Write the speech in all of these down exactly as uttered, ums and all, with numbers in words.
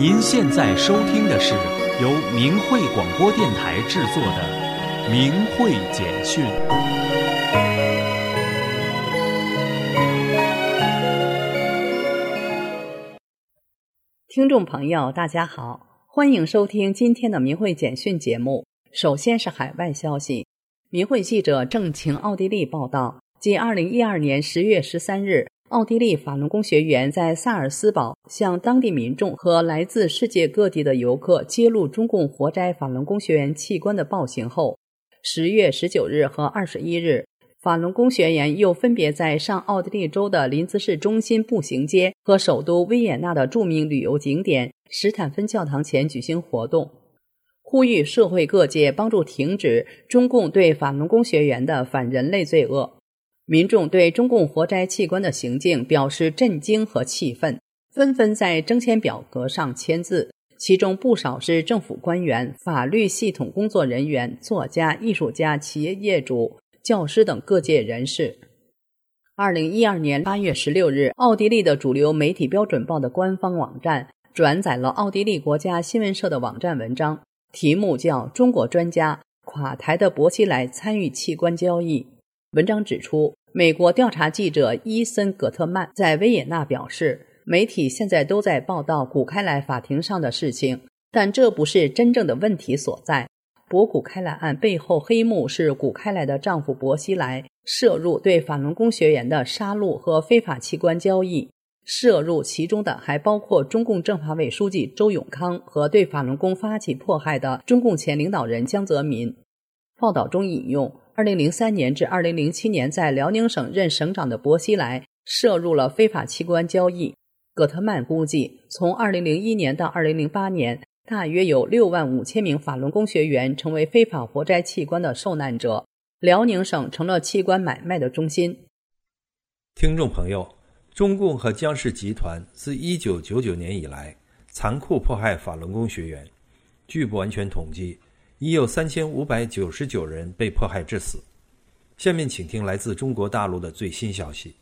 您现在收听的是由明慧广播电台制作的明慧简讯。 听众朋友大家好，欢迎收听今天的明慧简讯节目。首先是海外消息，明慧记者郑晴奥地利报道，继二零一二年十月十三日奥地利法轮功学员在萨尔斯堡向当地民众和来自世界各地的游客揭露中共活摘法轮功学员器官的暴行后，十月十九日和二十一日，法轮功学员又分别在上奥地利州的林兹市中心步行街和首都维也纳的著名旅游景点史坦芬教堂前举行活动，呼吁社会各界帮助停止中共对法轮功学员的反人类罪恶。民众对中共活摘器官的行径表示震惊和气愤，纷纷在征签表格上签字，其中不少是政府官员、法律系统工作人员、作家、艺术家、企业业主、教师等各界人士。二零一二年八月十六日，奥地利的主流媒体标准报的官方网站转载了奥地利国家新闻社的网站文章，题目叫《中国专家垮台的薄熙来参与器官交易》。文章指出，美国调查记者伊森·葛特曼在维也纳表示，媒体现在都在报道古开来法庭上的事情，但这不是真正的问题所在。博古开来案背后黑幕是古开来的丈夫薄熙来涉入对法轮功学员的杀戮和非法器官交易，涉入其中的还包括中共政法委书记周永康和对法轮功发起迫害的中共前领导人江泽民。报道中引用二零零三年至二零零七年在辽宁省任省长的薄熙来涉入了非法器官交易。葛特曼估计，从二零零一年到二零零八年，大约有六万五千名法轮功学员成为非法活摘器官的受难者，辽宁省成了器官买卖的中心。 听众朋友，中共和江氏集团自一九九九年以来残酷迫害法轮功学员，据不完全统计，已有三千五百九十九人被迫害致死。下面请听来自中国大陆的最新消息。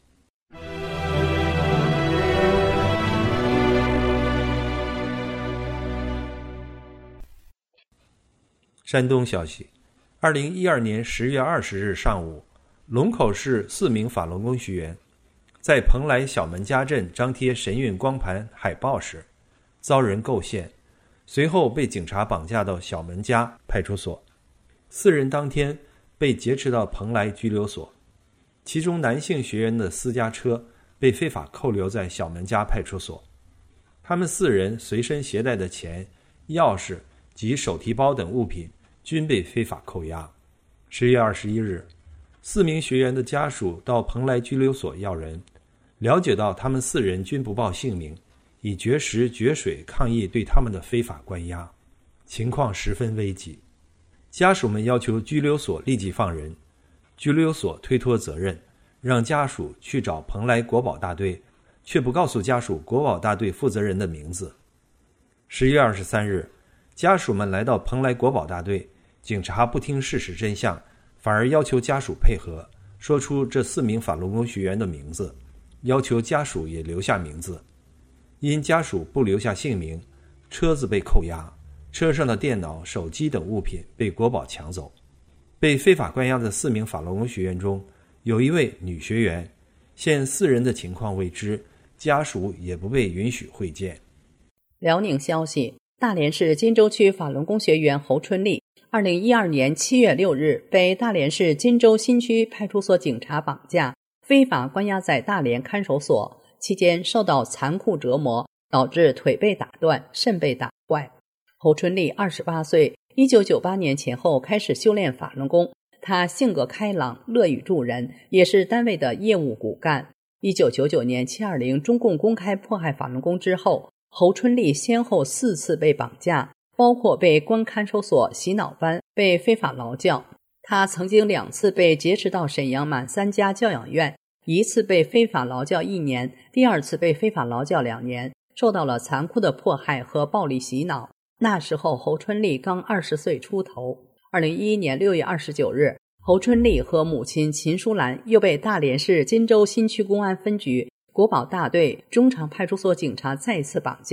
山东消息，二零一二年十月二十日上午，龙口市四名法轮功学员在蓬莱小门家镇张贴神韵光盘海报时，遭人构陷，随后被警察绑架到小门家派出所。四人当天被劫持到蓬莱拘留所，其中男性学员的私家车被非法扣留在小门家派出所。他们四人随身携带的钱、钥匙及手提包等物品均被非法扣押。十月二十一日，四名学员的家属到蓬莱拘留所要人，了解到他们四人均不报姓名，以绝食绝水抗议对他们的非法关押，情况十分危急。家属们要求拘留所立即放人，拘留所推脱责任，让家属去找蓬莱国保大队，却不告诉家属国保大队负责人的名字。十月二十三日，家属们来到蓬莱国保大队，警察不听事实真相，反而要求家属配合，说出这四名法轮功学员的名字，要求家属也留下名字。因家属不留下姓名，车子被扣押，车上的电脑、手机等物品被国保抢走。被非法关押的四名法轮功学员中，有一位女学员，现四人的情况未知，家属也不被允许会见。 辽宁消息，大连市金州区法轮功学员侯春丽二零一二年七月六日被大连市金州新区派出所警察绑架，非法关押在大连看守所，期间受到残酷折磨，导致腿被打断，肾被打坏。侯春丽二十八岁，一九九八年前后开始修炼法轮功，他性格开朗，乐于助人，也是单位的业务骨干。一九九九年七二零中共公开迫害法轮功之后，侯春丽先后四次被绑架，包括被关看守所、洗脑班，被非法劳教。他曾经两次被劫持到沈阳满三家教养院，一次被非法劳教一年，第二次被非法劳教两年，受到了残酷的迫害和暴力洗脑。那时候侯春丽刚二十岁出头。二零一一年六月二十九日，侯春丽和母亲秦淑兰又被大连市金州新区公安分局国保大队中长派出所警察再次绑架，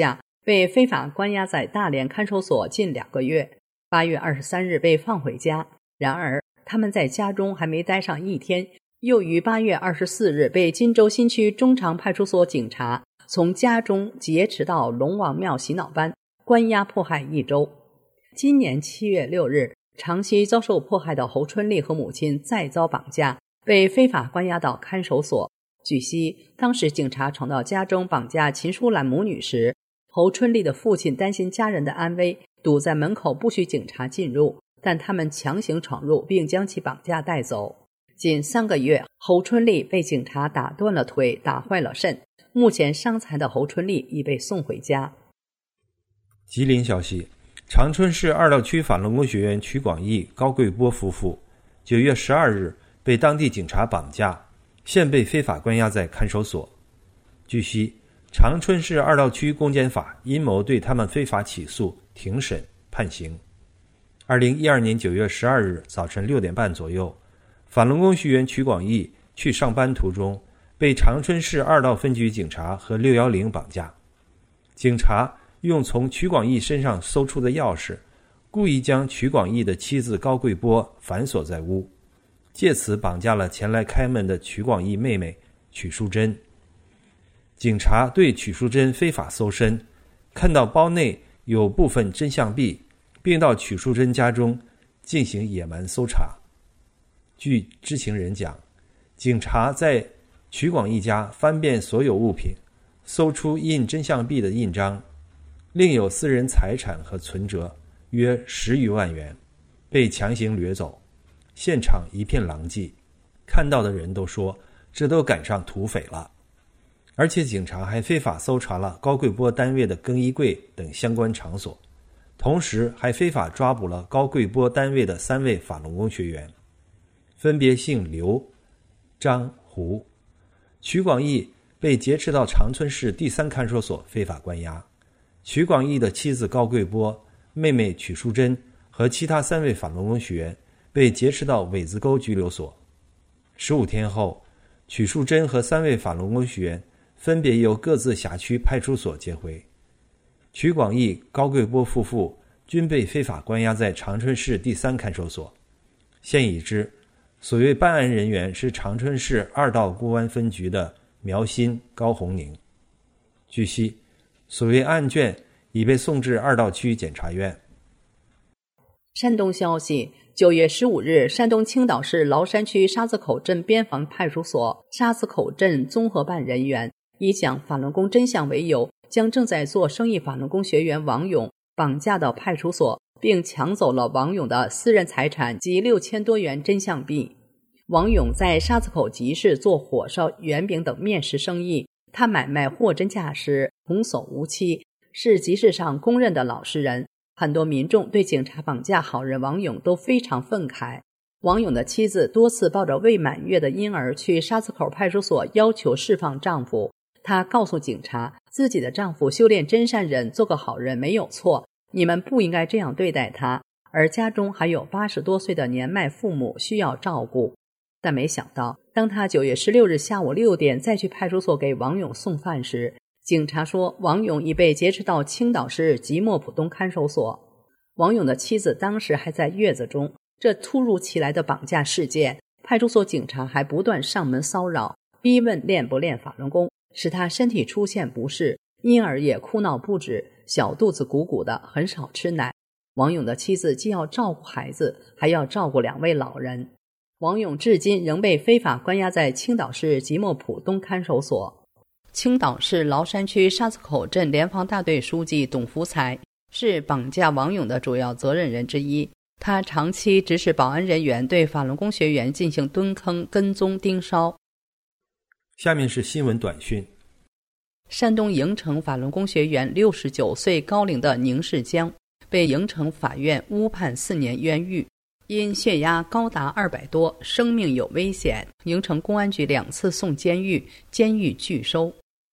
被非法关押在大连看守所近两个月。八月二十三日被放回家，然而他们在家中还没待上一天，又于八月二十四日被金州新区中长派出所警察从家中劫持到龙王庙洗脑班，关押迫害一周。今年七月六日，长期遭受迫害的侯春丽和母亲再遭绑架，被非法关押到看守所。据悉，当时警察闯到家中绑架秦淑兰母女时，侯春丽的父亲担心家人的安危，堵在门口不许警察进入，但他们强行闯入并将其绑架带走。仅三个月，侯春丽被警察打断了腿，打坏了肾。目前伤残的侯春丽已被送回家。 吉林消息，长春市二道区法轮功学员曲广义、高贵波夫妇九月十二日被当地警察绑架，现被非法关押在看守所。据悉，长春市二道区公检法阴谋对他们非法起诉、庭审、判刑。二零一二年九月十二日早晨六点半左右，法轮功学员曲广义去上班途中被长春市二道分局警察和六一零绑架。警察用从曲广义身上搜出的钥匙，故意将曲广义的妻子高贵波反锁在屋，借此绑架了前来开门的曲广义妹妹曲淑珍。警察对曲淑珍非法搜身，看到包内有部分真相币，并到曲淑珍家中进行野蛮搜查。据知情人讲，警察在曲广义家翻遍所有物品，搜出印真相币的印章，另有私人财产和存折约十余万元，被强行掠走，现场一片狼藉，看到的人都说这都赶上土匪了。而且警察还非法搜查了高贵波单位的更衣柜等相关场所，同时还非法抓捕了高贵波单位的三位法轮功学员，分别姓刘、张、胡。曲广义被劫持到长春市第三看守所非法关押，曲广义的妻子高贵波、妹妹曲淑珍和其他三位法轮功学员被劫持到苇子沟拘留所。十五天后，曲淑珍和三位法轮功学员分别由各自辖区派出所接回。曲广义、高贵波夫妇均被非法关押在长春市第三看守所。现已知，所谓办案人员是长春市二道公安分局的苗新、高红宁。据悉，所谓案卷已被送至二道区检察院。 山东消息，九月十五日，山东青岛市崂山区沙子口镇边防派出所沙子口镇综合办人员以讲法轮功真相为由，将正在做生意法轮功学员王勇绑架到派出所，并抢走了王勇的私人财产及六千多元真相币。王勇在沙子口集市做火烧、圆饼等面食生意，他买卖货真价实，童叟无欺，是集市上公认的老实人。很多民众对警察绑架好人王勇都非常愤慨。王勇的妻子多次抱着未满月的婴儿去沙子口派出所要求释放丈夫，她告诉警察，自己的丈夫修炼真善忍，做个好人没有错，你们不应该这样对待他，而家中还有八十多岁的年迈父母需要照顾。但没想到，当他九月十六日下午六点再去派出所给王勇送饭时，警察说王勇已被劫持到青岛市即墨浦东看守所。王勇的妻子当时还在月子中，这突如其来的绑架事件，派出所警察还不断上门骚扰，逼问练不练法轮功，使他身体出现不适，因而也哭闹不止，小肚子鼓鼓的，很少吃奶。王勇的妻子既要照顾孩子，还要照顾两位老人。王勇至今仍被非法关押在青岛市即墨浦东看守所。青岛市崂山区沙子口镇联防大队书记董福才是绑架王勇的主要责任人之一，他长期指使保安人员对法轮功学员进行蹲坑、跟踪、盯梢。 下面是新闻短讯。 山东营城法轮功学员六十九岁高龄的宁世江被营城法院误判四年冤狱，因血压高达二百多，生命有危险，营城公安局两次送监狱，监狱拒收。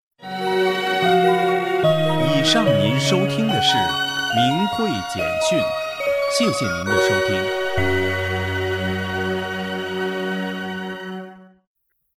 以上您收听的是明慧简讯，谢谢您的收听。